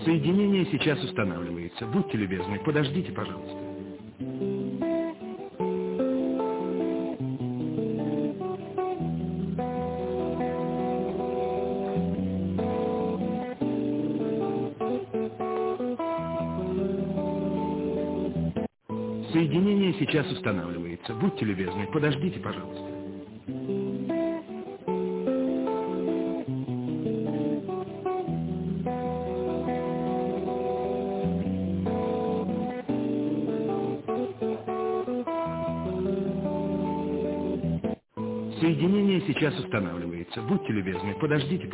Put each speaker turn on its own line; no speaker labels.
Соединение сейчас устанавливается. Будьте любезны, подождите, пожалуйста. Соединение сейчас устанавливается. Будьте любезны, подождите, пожалуйста. Соединение сейчас устанавливается. Будьте любезны, подождите.